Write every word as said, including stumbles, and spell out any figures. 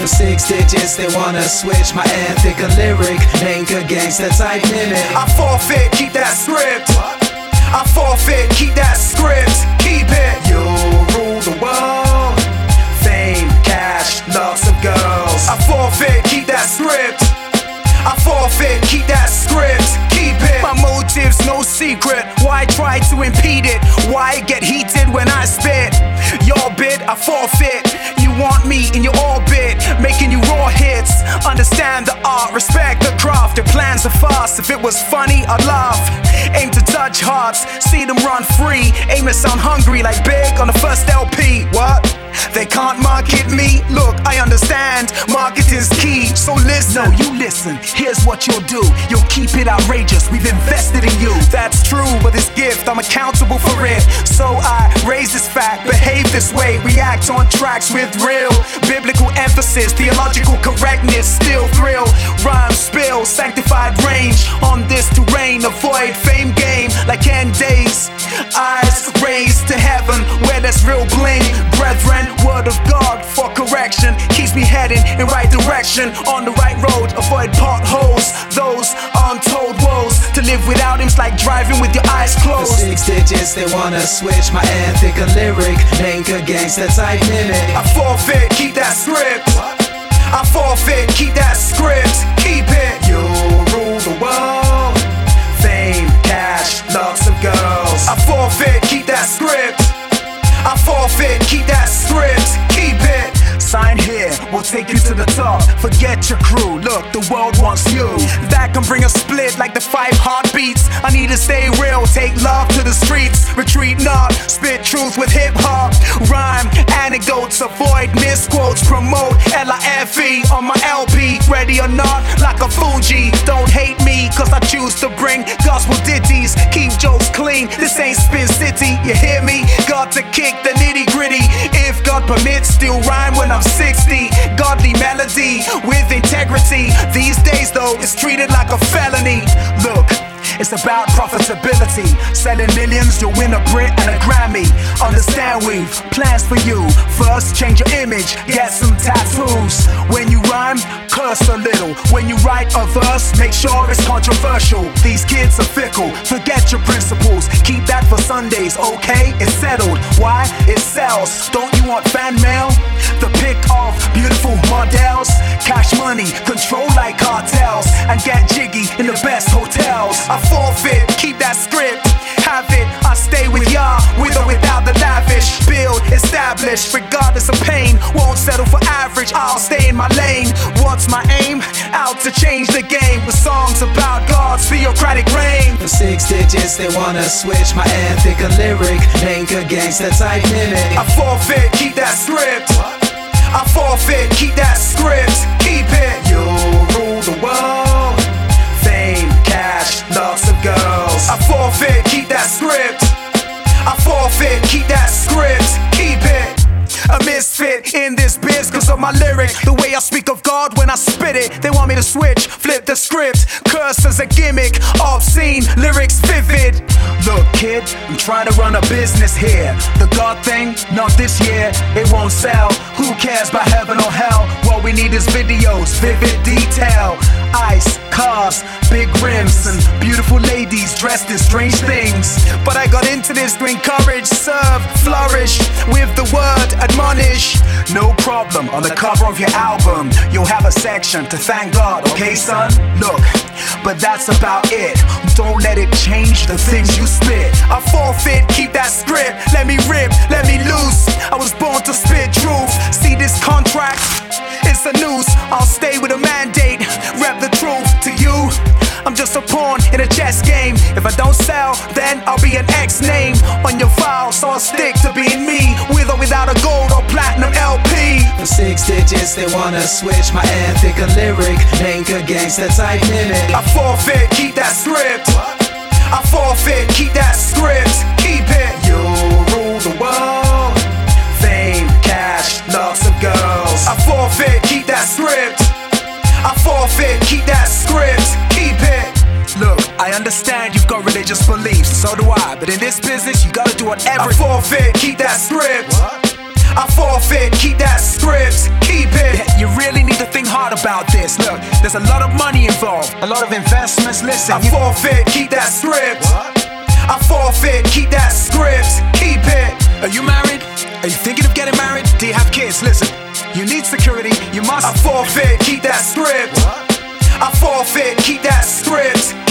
six digits, they wanna switch my ethic, a lyric, ain't a gangster type mimic. I forfeit, keep that script. I forfeit, keep that script. Keep it. You rule the world. Fame, cash, lots of girls. I forfeit, keep that script. I forfeit, keep that script. Keep it. My motive's no secret. Why try to impede it? Why get heated when I spit? Your bit, I forfeit. You want me in your orbit, making you raw hits. Understand the art, respect the craft. Your plans are fast. If it was funny, I'd laugh. Aim to touch hearts, see them run free. Aim to sound hungry like Big on the first L P. What? They can't market me? Look, I understand, marketing's key. So listen, no, you listen, here's what you'll do. You'll keep it outrageous, we've invested in you. That's true, but this gift, I'm accountable for it. So I raise this fact, behave this way, react on tracks with real biblical emphasis, theological correctness, still thrill. Rhyme spill, sanctified range on this terrain. Avoid fame game like end days. Eyes raised to heaven where there's real bling. Brethren, word of God for correction keeps me heading in right direction, on the right road. Avoid potholes, those untold woes. To live without him's like driving with your eyes closed. For six digits, they wanna switch my ethic, a lyric, ain't a gangster type mimic. I forfeit, keep that script. I forfeit, keep that script. Keep it. You rule the world. Fame, cash, lots of girls. I forfeit, keep that script. I forfeit, keep that script. Keep it. Sign here, we'll take you to the top. Forget your crew, look, the world wants you. That can bring a split like the five heartbeats. I need to stay real, take love to the streets. Retreat not, spit truth with hip hop. Rhyme, anecdotes, avoid misquotes. Promote L I F E on my L P. Ready or not, like a Fuji. Don't hate me, cause I choose to bring gospel ditties. Keep jokes clean, this ain't Spin City. You hear me? Got to kick the nitty gritty. If God permits, still rhyme when I'm sixty. Godly melody with integrity. These days though, it's treated like a felony. Look, it's about profitability. Selling millions, you'll win a Brit and a Grammy. Understand we've plans for you. First, change your image, get some tattoos. When you rhyme, curse a little. When you write a verse, make sure it's controversial. These kids are fickle, forget your principles. Keep that for Sundays, okay? It's settled. Why? It sells. Don't you want fan mail? The pick of beautiful models. Cash money, control like cartels. And get jiggy in the best hotels. I forfeit, keep that script. Have it, I stay with y'all, with or without the lavish. Build, establish, regardless of pain. Won't settle for average, I'll stay in my lane. What's my aim? Out to change the game with songs about God's theocratic reign. For six digits, they wanna switch my ethic, a lyric, ain't a gangster type mimic. I forfeit, keep that script. I forfeit, keep that script. Keep it. You rule the world. Fame, cash, lots of girls. I forfeit, keep that script. I forfeit, keep that script. Keep it. A misfit in this biz cause of my lyric. The way I speak of God when I spit it. They want me to switch, flip the script. Curse as a gimmick, obscene, lyrics vivid. Look kid, I'm trying to run a business here. The God thing, not this year, it won't sell. Who cares about heaven or hell? What we need is videos, vivid detail. Ice, cars, big rims, and beautiful ladies dressed in strange things. But I got into this to encourage, serve, flourish. With the word, admonish. No problem, on the cover of your album you'll have a section to thank God, okay son? Look, but that's about it. Don't let it change the things you spit. I forfeit, keep that script. Let me rip, let me loose. I was born to spit truth. See this contract? It's a noose. I'll stay with a mandate. Rep the truth to you. I'm just a pawn in a chess game. If I don't sell, then I'll be an X name on your file. So I'll stick to being me, with or without a gold or platinum L P. For six digits, they wanna switch my ethic, a lyric, ain't a gangster type mimic. I forfeit, keep that script. I forfeit, keep that script. Keep it. You rule the world. Fame, cash, lots of girls. I forfeit, keep that script. I forfeit, keep that script. Keep it. Look, I understand you've got religious beliefs, so do I. But in this business, you gotta do whatever. I forfeit, keep that script. I forfeit, keep that script. Keep it. You really There's a lot of money involved, a lot of investments. Listen, I forfeit, keep that script. I forfeit, keep that script. Keep it. Are you married? Are you thinking of getting married? Do you have kids? Listen, you need security. You must. I forfeit, keep that script. I forfeit, keep that script.